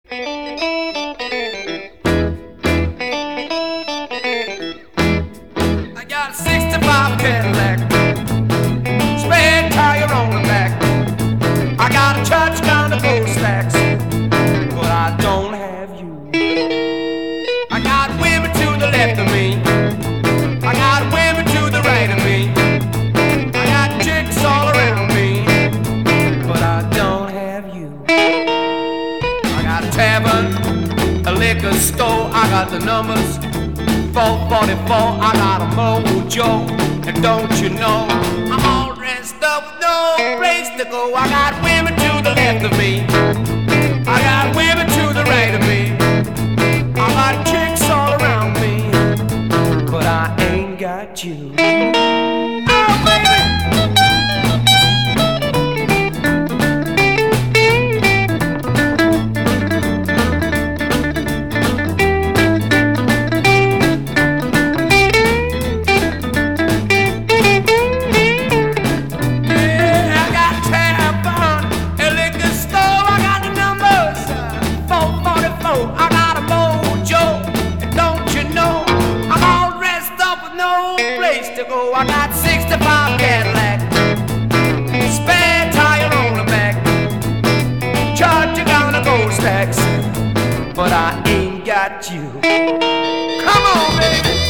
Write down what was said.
I got a 65 Cadillac, spare tire on the back. I got a church kind of gold stacks, but I don't have you. I got women to the left of me, I got women to the right of me, I got chicks all around me, but I don't have you. I got a tavern, a liquor store, I got the numbers 444, I got a mojo, and don't you know I'm all dressed up with no place to go. I got women to the left of me, I got women to the right of me, I got chicks all around me, but I ain't got you. Oh, baby! I got a mojo, and don't you know I'm all dressed up with no place to go. I got 65 Cadillac, spare tire on the back, charging on the gold stacks, but I ain't got you. Come on, baby.